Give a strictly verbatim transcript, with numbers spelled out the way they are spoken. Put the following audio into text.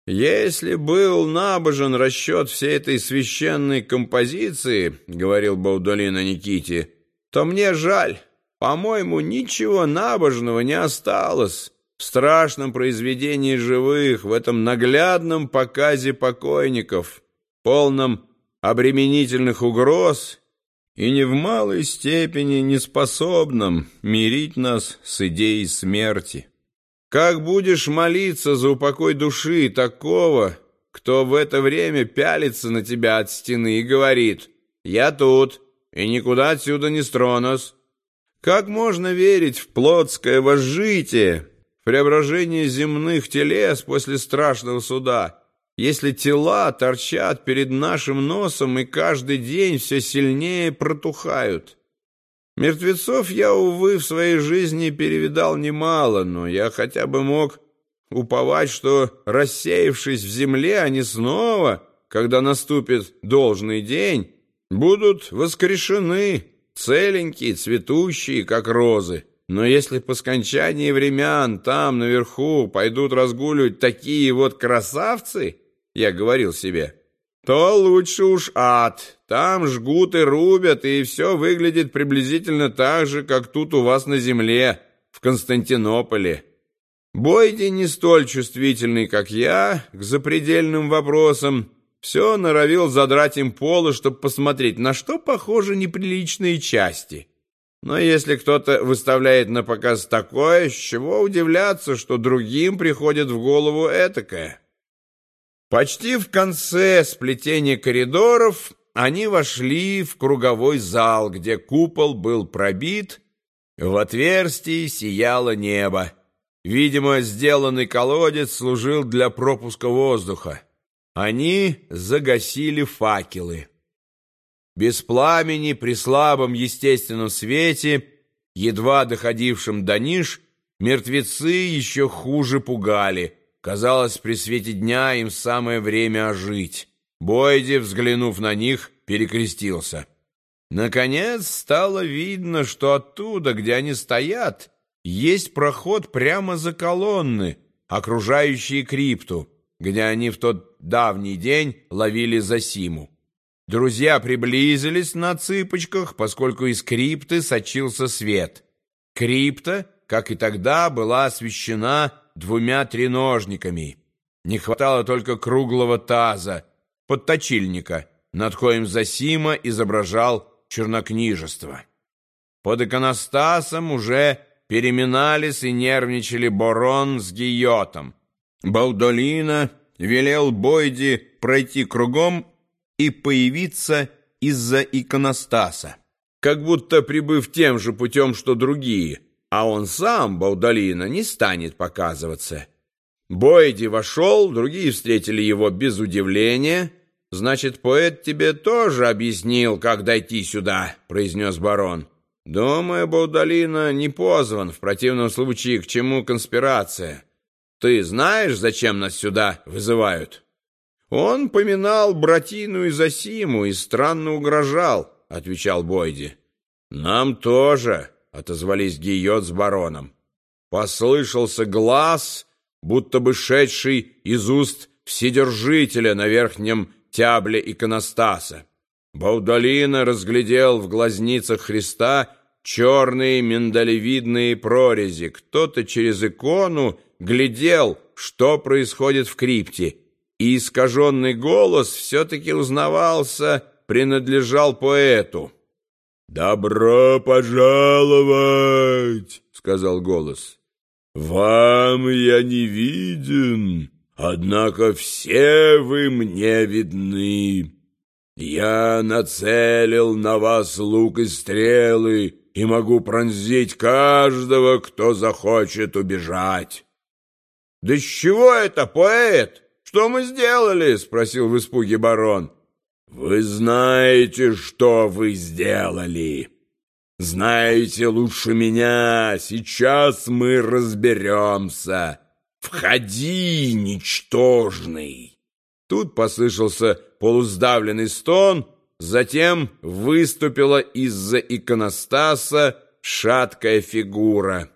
«Если был набожен расчет всей этой священной композиции, — говорил Баудолин о Никите, — то мне жаль. По-моему, ничего набожного не осталось в страшном произведении живых, в этом наглядном показе покойников, полном обременительных угроз и не в малой степени неспособном мирить нас с идеей смерти. Как будешь молиться за упокой души такого, кто в это время пялится на тебя от стены и говорит: «Я тут, и никуда отсюда не стронусь»? Как можно верить в плотское возжитие, в преображение земных телес после страшного суда, если тела торчат перед нашим носом и каждый день все сильнее протухают? Мертвецов я, увы, в своей жизни перевидал немало, но я хотя бы мог уповать, что, рассеявшись в земле, они снова, когда наступит должный день, будут воскрешены, целенькие, цветущие, как розы. Но если по скончании времен там, наверху, пойдут разгуливать такие вот красавцы, я говорил себе, то лучше уж ад. Там жгут и рубят, и все выглядит приблизительно так же, как тут у вас на земле, в Константинополе. Бойди, не столь чувствительный, как я, к запредельным вопросам, все норовил задрать им полы, чтобы посмотреть, на что похожи неприличные части. Но если кто-то выставляет на показ такое, с чего удивляться, что другим приходит в голову этакое? Почти в конце сплетения коридоров они вошли в круговой зал, где купол был пробит, в отверстии сияло небо. Видимо, сделанный колодец служил для пропуска воздуха. Они загасили факелы. Без пламени, при слабом естественном свете, едва доходившем до ниш, мертвецы еще хуже пугали. Казалось, при свете дня им самое время ожить. Бойди, взглянув на них, перекрестился. Наконец стало видно, что оттуда, где они стоят, есть проход прямо за колонны, окружающие крипту, где они в тот давний день ловили Зосиму. Друзья приблизились на цыпочках, поскольку из крипты сочился свет. Крипта, как и тогда, была освещена двумя треножниками. Не хватало только круглого таза, подточильника, над коим Зосима изображал чернокнижество. Под иконостасом уже переминались и нервничали Борон с Гийотом. Баудолина велел Бойди пройти кругом и появиться из-за иконостаса, как будто прибыв тем же путем, что другие, а он сам, Баудолина, не станет показываться. Бойди вошел, другие встретили его без удивления. «Значит, поэт тебе тоже объяснил, как дойти сюда», — произнес барон. «Думаю, Баудолина не позван, в противном случае к чему конспирация? Ты знаешь, зачем нас сюда вызывают?» «Он поминал братину и Зосиму и странно угрожал», — отвечал Бойди. «Нам тоже», — отозвались Гийот с бароном. Послышался глаз, будто бы шедший из уст Вседержителя на верхнем тябле иконостаса. Баудолина разглядел в глазницах Христа черные миндалевидные прорези. Кто-то через икону глядел, что происходит в крипте, и искаженный голос все-таки узнавался, принадлежал поэту. «Добро пожаловать!» — сказал голос. «Вам я не виден, однако все вы мне видны. Я нацелил на вас лук и стрелы и могу пронзить каждого, кто захочет убежать». «Да с чего это, поэт? Что мы сделали?» — спросил в испуге барон. «Вы знаете, что вы сделали. Знаете лучше меня. Сейчас мы разберемся. Входи, ничтожный!» Тут послышался полусдавленный стон, затем выступила из-за иконостаса шаткая фигура.